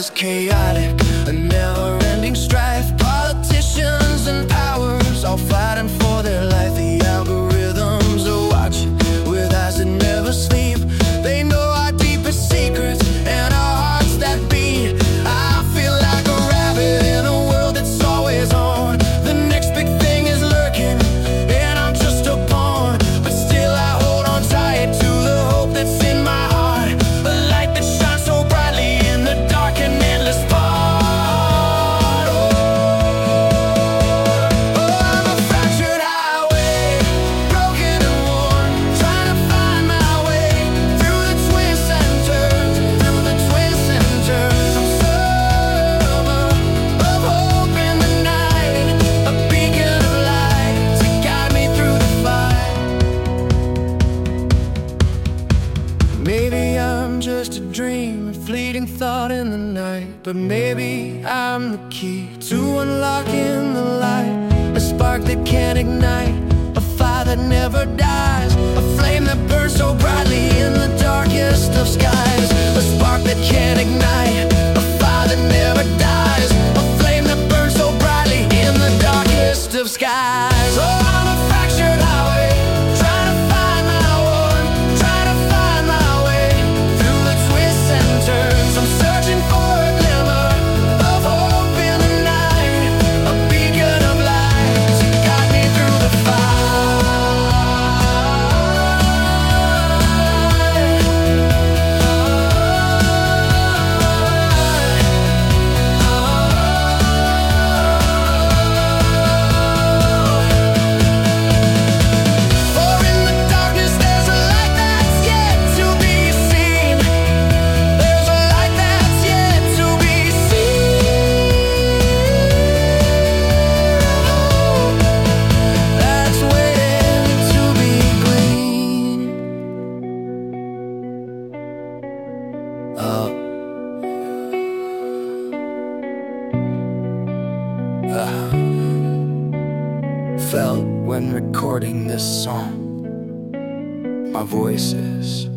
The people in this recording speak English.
is chaotic, a never-ending strife. Politicians and powers all fighting for their life. The algorithms are watching with eyes that never sleep. They know our deepest secrets and our hearts that beat. I feel like a rabbit in a world that's always on. The next big thing is lurking, and I'm just a pawn. But still I hold on tight to the hope that's in my heart. A light that shines so brightly in the dark and endless part. I'm a fractured highway, broken and worn, trying to find my way through the twists and turns, through the twists and turns. I'm summer of hope in the night, a beacon of light to guide me through the fight. Maybe I'm just a dream, a fleeting thought in the night. But maybe I'm the key to unlocking the light, a spark that can't ignite, a fire that never dies, a flame that burns so brightly in the darkest of skies. A spark that can't ignite, a fire that never dies, a flame that burns so brightly in the darkest of skies. Oh, I'm a fractured highway, trying to find my one, trying to find my way through the twists and turns. I'm searching for a glimmer of hope in the night, a beacon of light to guide me through the fight. For in the darkness there's a light that's yet to be seen. There's a light that's yet to be seen. That's waiting to be gleaned. Felt when recording this song, my voice is